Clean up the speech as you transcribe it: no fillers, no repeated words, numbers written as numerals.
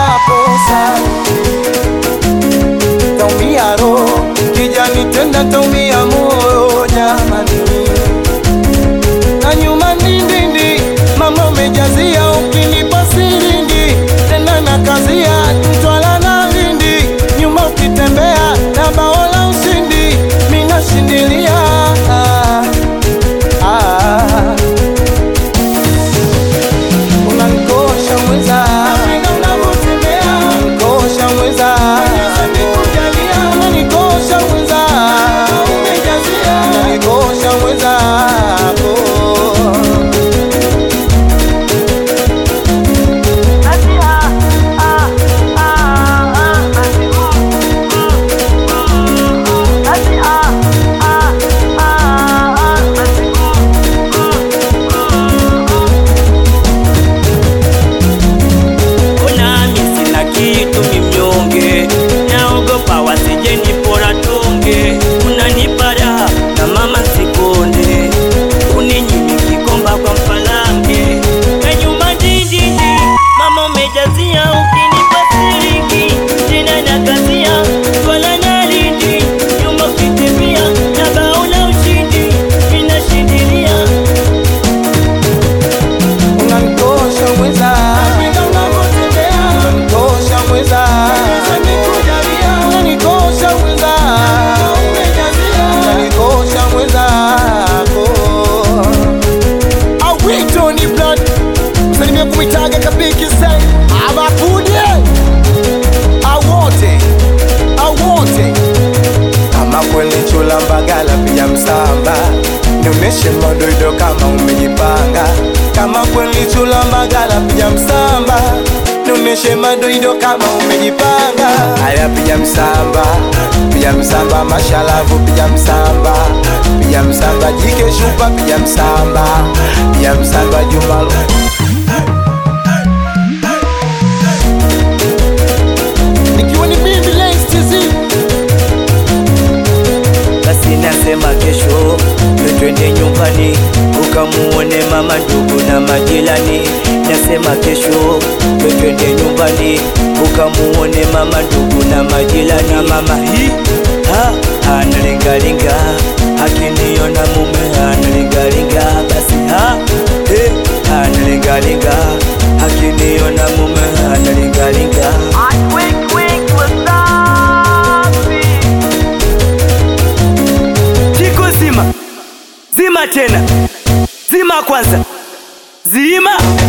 kosa. Taumia roho, kijani tenda taumia moyo jamani. Na nyuma ndindi, mama umejazia ukinipa siringi. Tena na kazia, mtwala na vindi. Nyuma ukitembea, na baola ushindi. Mina shindilia unanikosha mweza, unanikosha mweza, unanikosha mweza, unanikosha mweza. Kumitaga kabiki say abakudye awote kama kweli chula mbagala pia msamba. Nionyeshe madoido kama umejipanga. Kama kweli chula mbagala pia msamba. Nionyeshe madoido kama umejipanga. Haya pia msamba mashalavu pia msamba jike shupa pia msamba jumalo. Nasema kesho twende nyumbani ukamuone mama ndugu na majirani. Nasema kesho twende nyumbani ukamuone mama ndugu na majirani. Na mama hii analingalinga akiniona mume analingalinga. Basi analingalinga akiniona mume analingalinga. Zima tena, zima kwanza, zima.